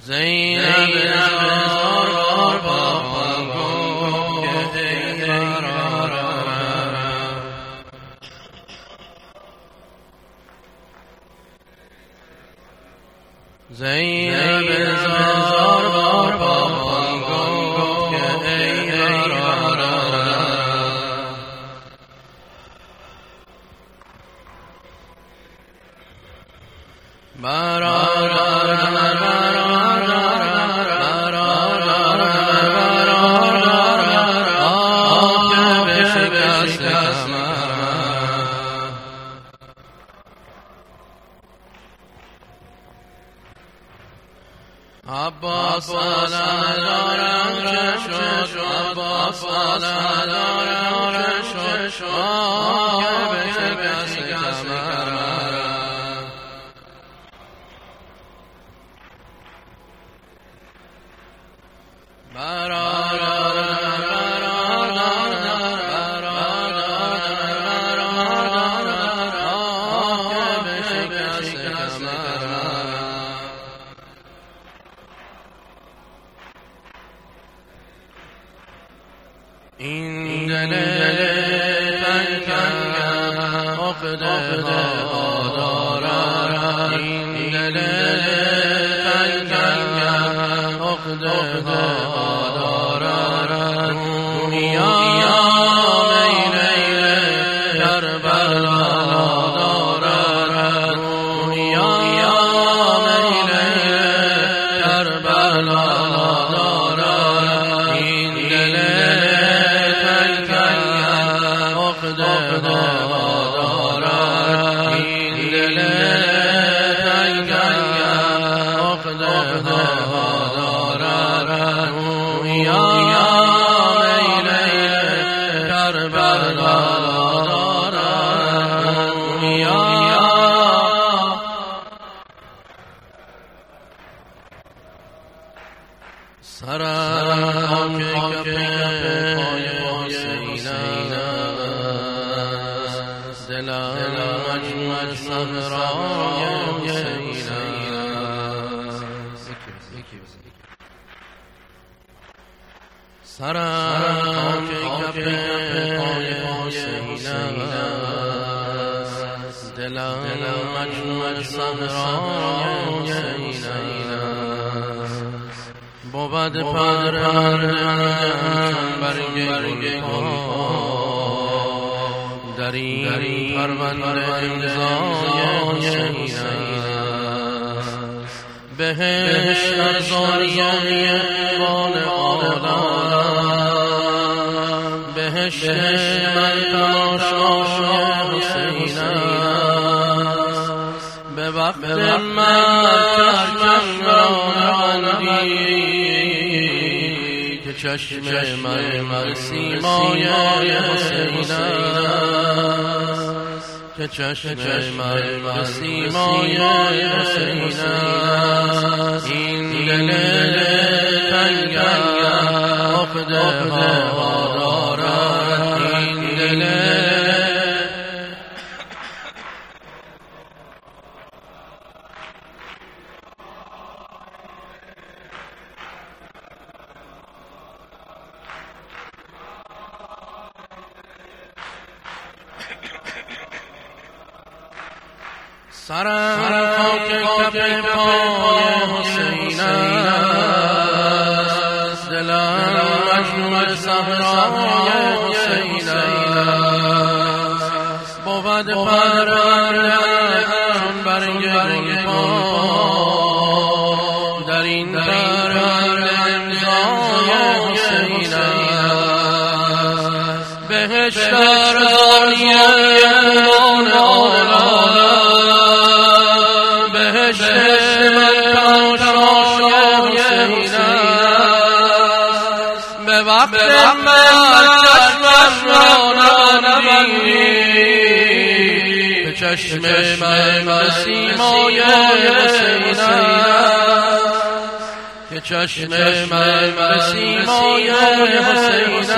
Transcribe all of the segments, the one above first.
زینب هزار بار با که ای برادرم، زینب هزار بار با که ای عباس دارم چشم عباس دارم چشم که به شکست کمرم، این دل تنگم عقده ها دارد، این دل تنگم عقده ها دارد، دنیا میل کربلا دارد، دنیا میل کربلا دارد، این دل عقده دارد، این دل تنگم عقده دارد، دنیا میل کربلا دارد، دنیا سرم کف پای حسین است، دلم مجموع صحرای حسین است، سرم کف پای حسین است، دلم مجموع صحرای حسین است، بود پرنده‌ام برگ گلها، در این پرونده امضای حسین است، بهشت ارزانی بال عالم، بهشت من تماشای حسین است، به وقت من چشمم را نبندی که چشم من سیمای حسین است، که چشم من سیمای حسین است، این دل تنگم عقده ها دارد، این دل سرم خاک کف پای حسین است، دلم مجنون صحرای حسین است، بود پرنده‌ام برگ گلها، در این پرونده امضای حسین است، بهشت ارزانی بال عالم، بهشت من تماشای حسین است، به وقت من چشمم را نبندی که چشم من سیمای حسین است، که چشم من سیمای حسین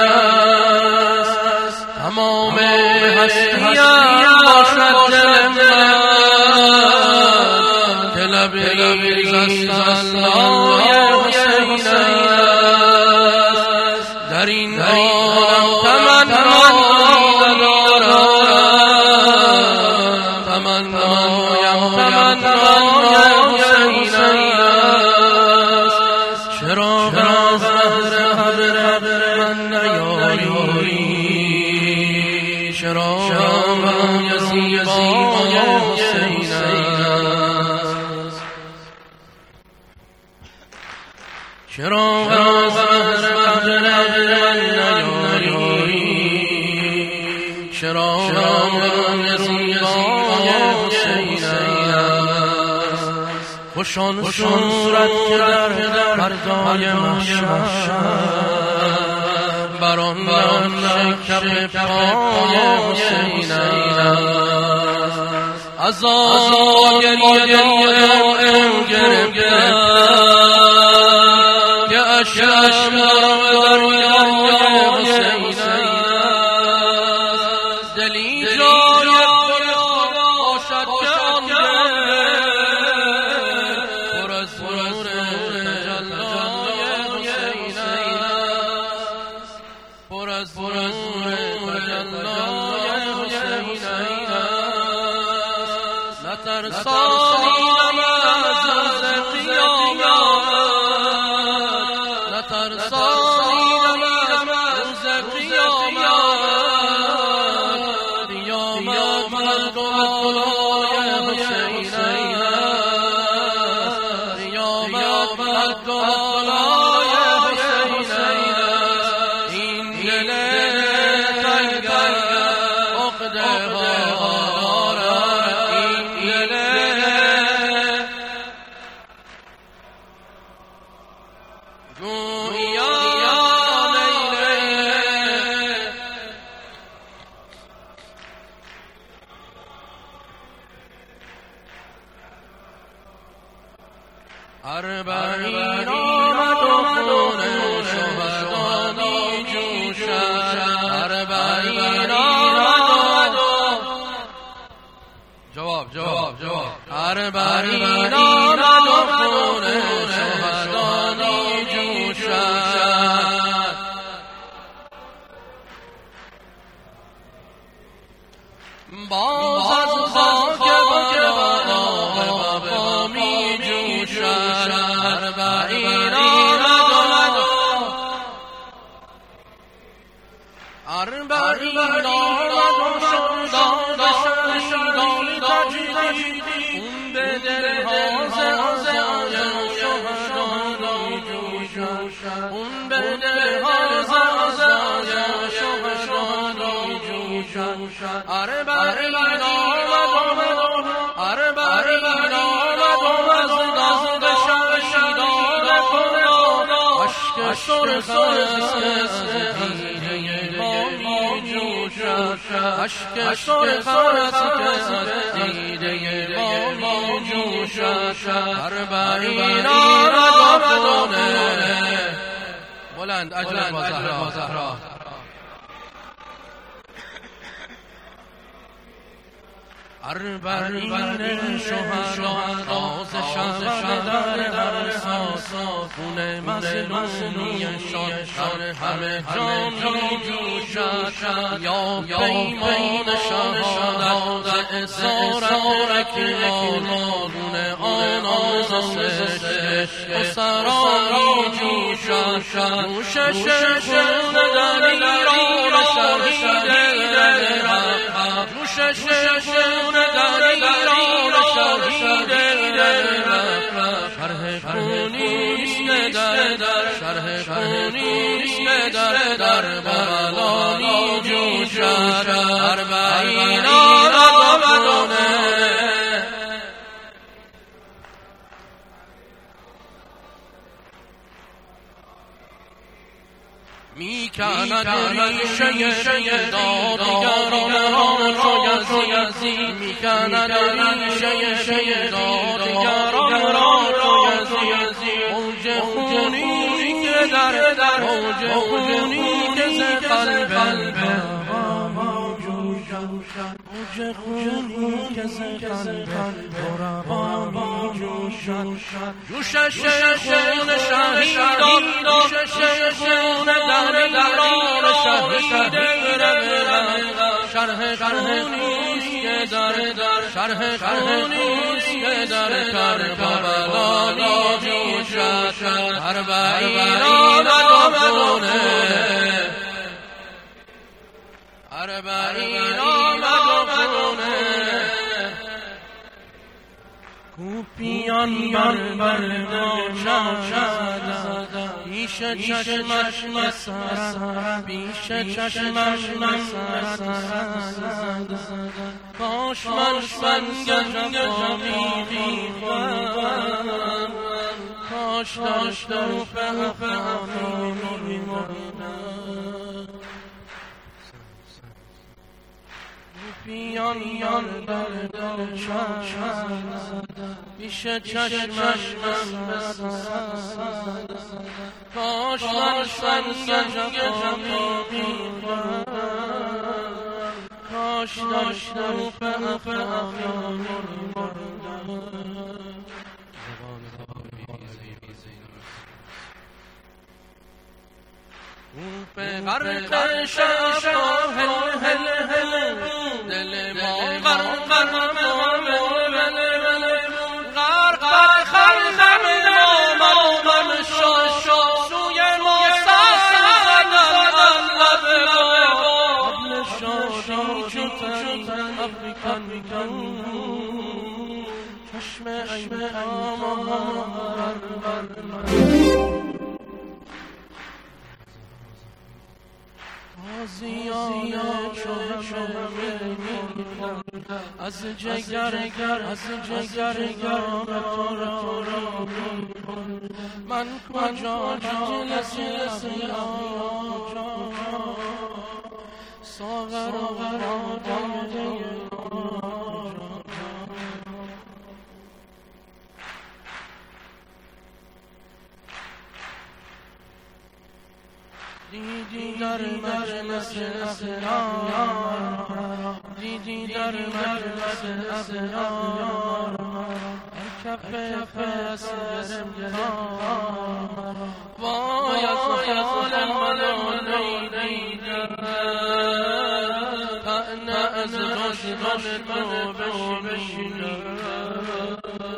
است، تمام هستیم باشد دل من که لبریز است الله سیمای حسین است. چرا از بهر نیایی، چرا زیبای حسین است. خوشان صورت که در فردای محشر بران شکر پای حسین است. عزا گریه ام گرفته که اشکم دریای حسین است. دلی جای خدا باشد که آن پر از نور تجلای حسین است. پر از نور تجلای حسین است. نترسانیم از روز قیامت، نترسانیم از روز قیامت. قیامت مدعای حسین است. قیامت مدعای حسین است. این دل تنگ عقده ها دارد، این دل گویا لیله. اربعین آمد و خون شهدانی جوشد. اربعین آمد و جواب اربعین آمد و خون شهدانی جوشد. باز از خاک بالا وفا می جوشد. اربعین آمد و اربعین آمد و شهیدانی تجدید. اون به دلها زعزعه شهدانی جوشد. اون به دلها زعزعه شهدانی جوشد. اربعین آمد و اربعین آمد و از دست شهیدان خدا اشک سرخ از دیده ما می جوشد. اشک سرخ از دیده ما می جوشد. اربعین آمد و بلند اجل با زهرا. اربعین شهدا ز شب در حساس خون مظلومیشان همه جان می جوشد. یا پیمان شهادت اسارت خون آنان زشت اسرا می جوشد. جوشش خون در ایران شهید رفت. جوشش خون در ایران شهید رفت. شرح خونیست شرح خونیست در بالا می جوشد. اربعین آمد می کند ریشه دادگران چو یزید. می کند ریشه دادگران چو یزید. موج خونی که در موج خونی که ز قلب موج خونی که ز قلب روا جوشد. جوشش خون شهیدان، جوشش خون در ایران شهید شرح خونیست که در شرح خونیست که در کربلا می جوشد. اربعین آمد و خونه اربعین آمد و خونه روحیان بر نشد پیش چشمش مسرد پیش چشمش مسرد کاش من گنجمی می‌خواهم کاش داشتم فهمی مردم روحیان بر نشد پیش چشمش مسرد کاش من گنجمی می‌خواهم کاش داشتم فهمی مردم به غرق شب هل دل ما غرق من سوی ما سرزدن قبل شادی چوتن افریکن چشم ایام آزیان از جگر من کجا جلسی ساغر دیدی در مجلس اسرار دیدی در مجلس اسرار کف اسرار وای از حال من نیدیدم طعنه از دشمن تو بشنیدم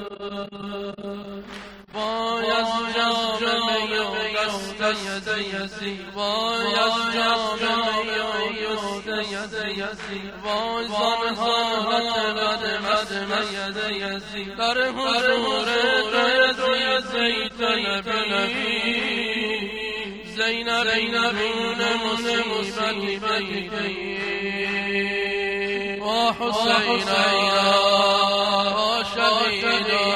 وای از جامعه دست یزید وای از جامعه یزید وای زنها بد یزید در حضور یزید زینبون مصیبتی و حسینا و شهیدا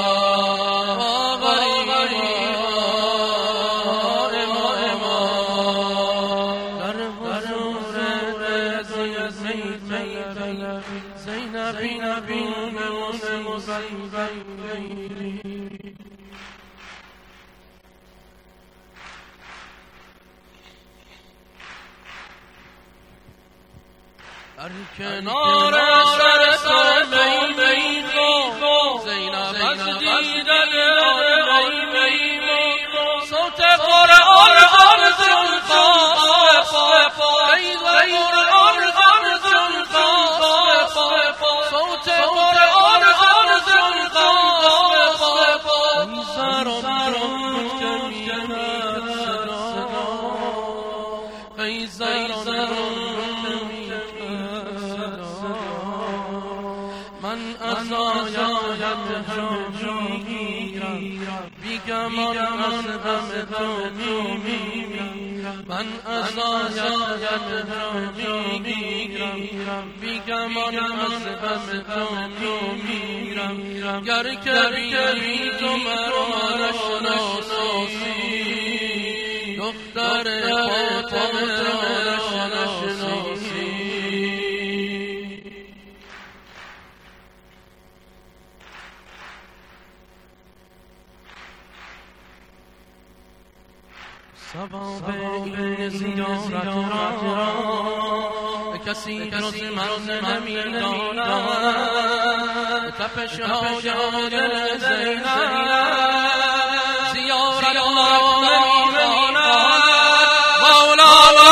در کنار سر میخو زینب از دیدن میخو صوت قرآن زن خواست فیض قرآن زن خواست صوت قرآن زن خواست من ازایت میگیرم بیگمان از همه تو میمیرم من ازایت میگیرم بیگمان از همه تو میمیرم گر کبیری تو مرا نشناسی دختر فاطمه را نشناسی ثواب این زیارت را کسی جز من نمی‌داند تپش های دل زینب زیارت را نمی‌ماند مولانا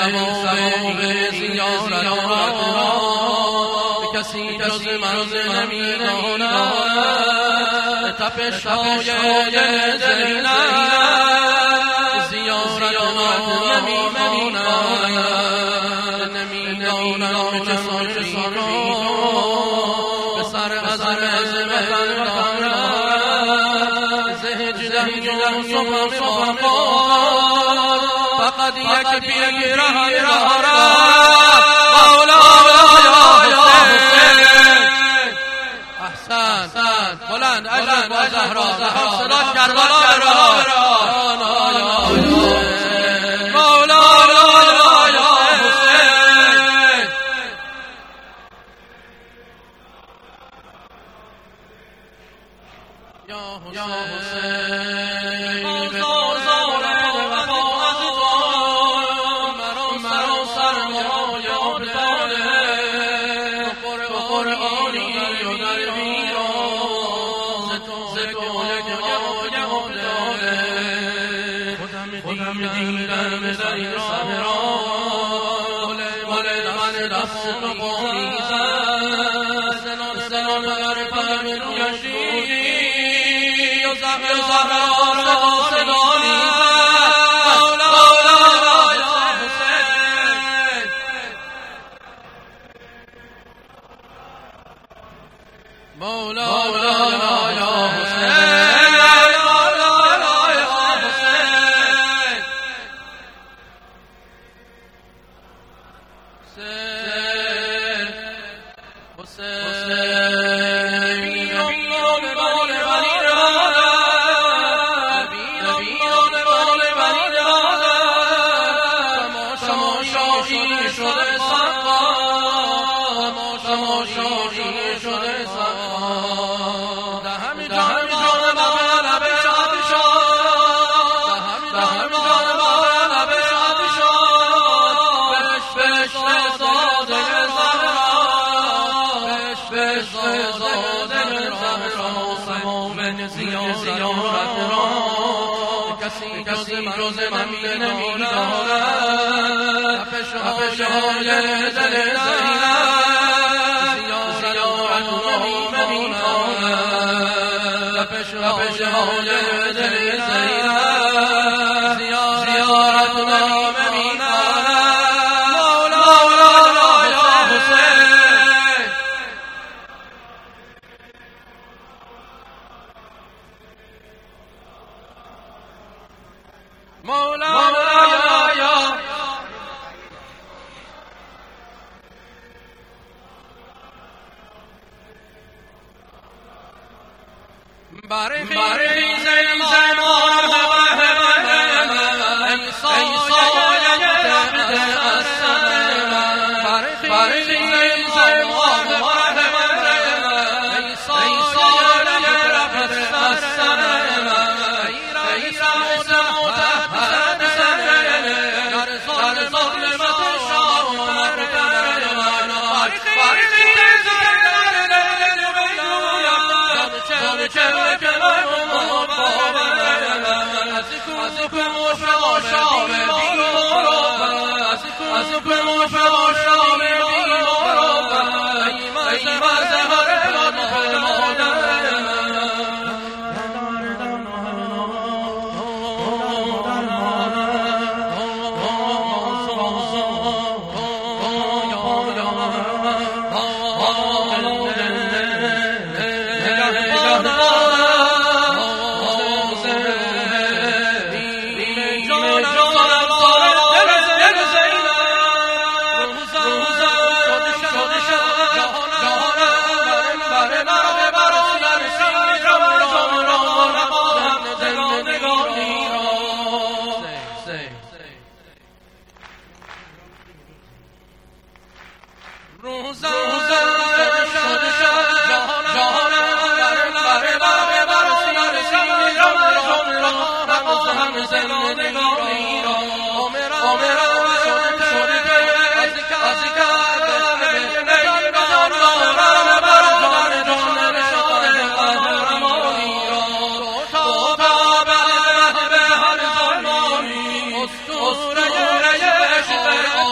ثواب زیارت را کسی جز من نمی‌داند. تپش‌های دل زیارت را نمی‌دانم چه سان به سر از زهجدم صبح فقط یک پیر احسن بلند اجل با زهرا صدا کربلا خودم دیدم زیر صحرا مال من دست تو بریزد سنان بر پرم رویشی و زهرا صدا میزد مولا یا حسین کسی جز من نمی‌داند. تپش‌های دل زیارت نمی‌ماند. تپش‌های دل زیارت نمی‌ماند. مولا یا حسین مولا یا باری زمان ای سایه عبد السلام باری زمان ای سایه عبد السلام ای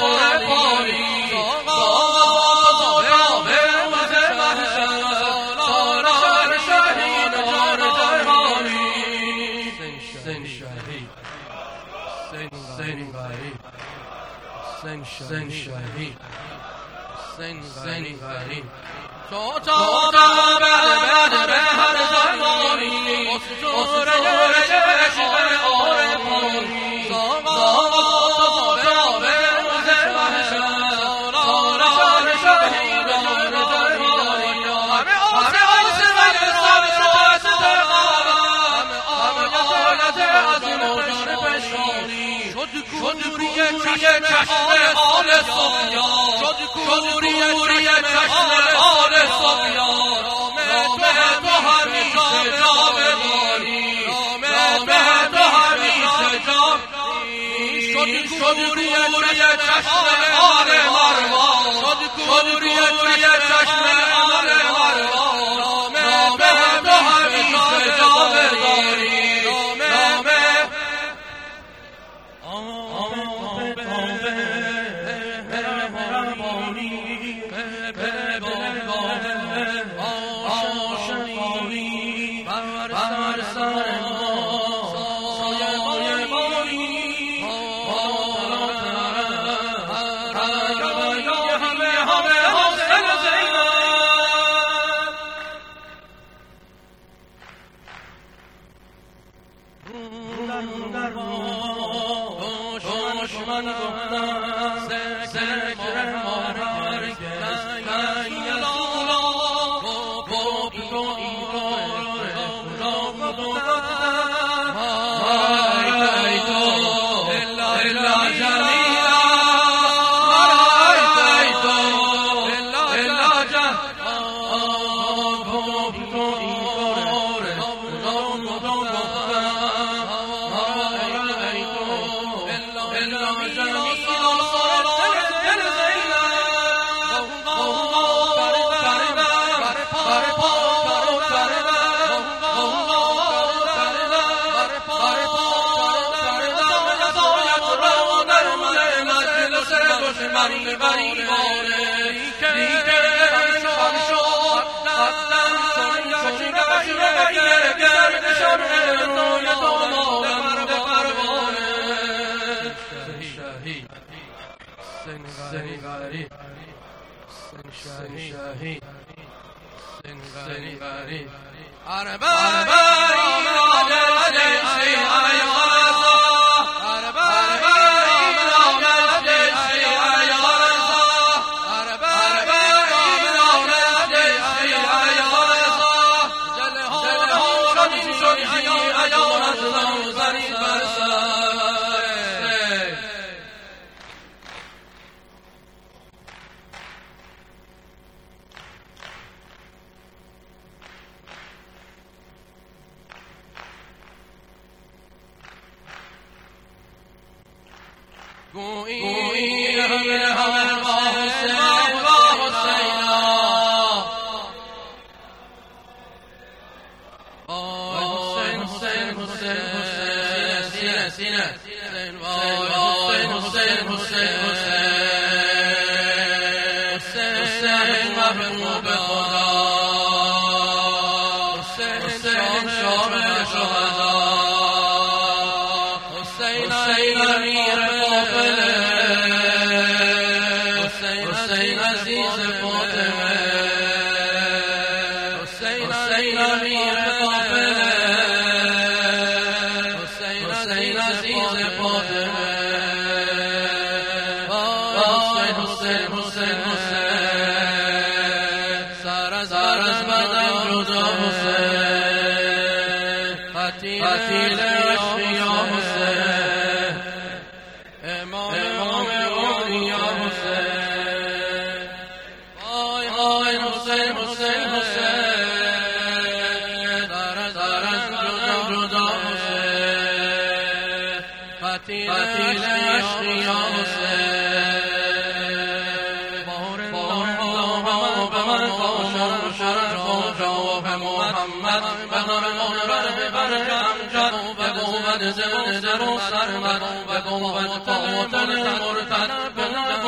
زمان درو سر من و قوت مرتد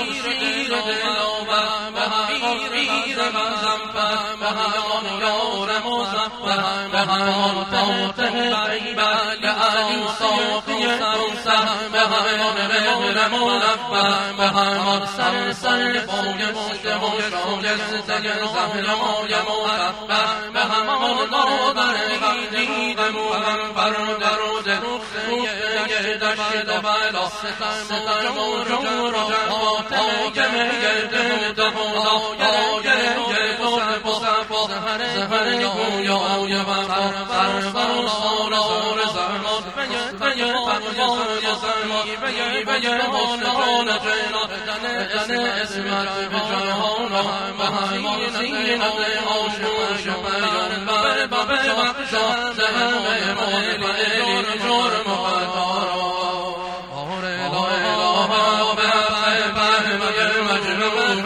شیر دلوبر به همان پیر مزفر به همان یار مزفر به همان فاتح غیبر به علی صافی کوثر به همان مهر منور به همان سر فوق مشت و شایسته زهرای مطهر به همان مادر دید مغفر درود نقطه دشت بلا ستم موجود فاطمه گرد خدای سهر گویای وفا سرور سالار زمان بیه فریای زمان بیه مستقال جنات دن اسمت به جهان به همان زینت عاشق بیان بر بخشا زهر مال جرم و دارا لا اله به مجنون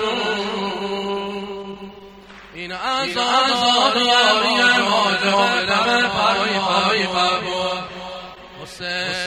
این آزادی ما جهل پای قبول